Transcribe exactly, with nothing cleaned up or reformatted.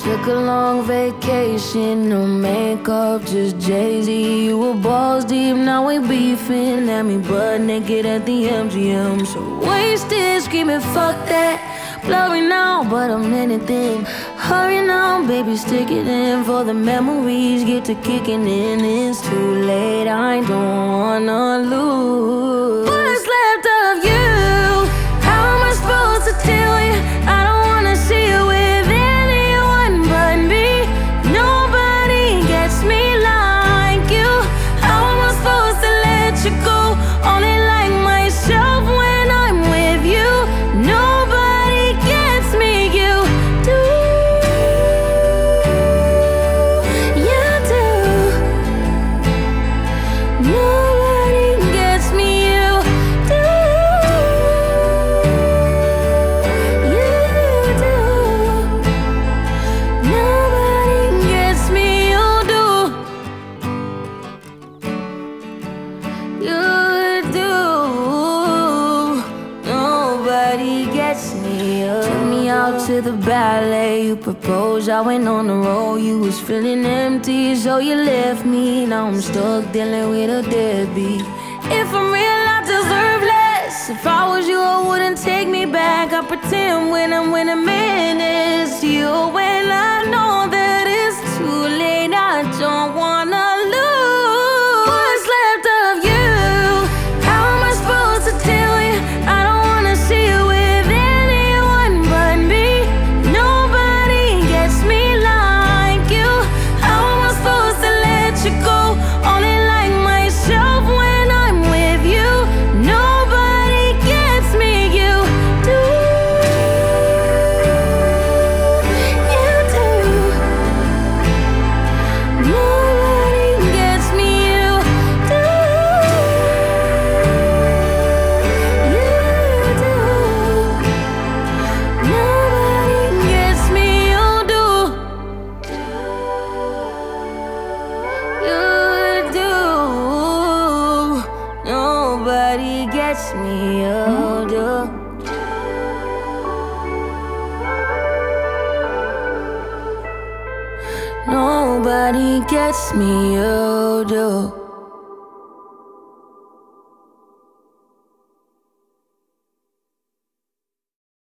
Took a long vacation, no makeup, just Jay-Z. You were balls deep, now we beefing. Had me butt naked at the M G M. So wasted, screaming fuck that. Blurry now, but I'm anything. Hurry now, baby, stick it in. For the memories get to kicking in. It's too late, I don't wanna lose. What's left of you? How am I supposed to tell you? I don't wanna see you with anyone but me. Nobody gets me like you. How am I supposed to let you go? Only like myself when I'm with you. Nobody gets me, you do. You do. Nobody gets me, you do. You do. Nobody gets me, you do. You do. Nobody gets me. You took me out to the ballet. You proposed, I went on the road. You was feeling empty, so you left me. Now I'm stuck dealing with a deadbeat. If I'm real, I deserve less. If I was you, I wouldn't take me back. I pretend when I'm with a man it's you. When I know that it's too late, I don't wanna lose. What's left of you? How am I supposed to tell you? I don't wanna see you with anyone but me. Nobody gets me like you. How am I supposed to let you go? Only like myself when I'm with you. Nobody gets me, you do. You do. Nobody gets me, you do. You do. Nobody gets me, you do. You do. Nobody gets me, you do. Nobody gets me, you do.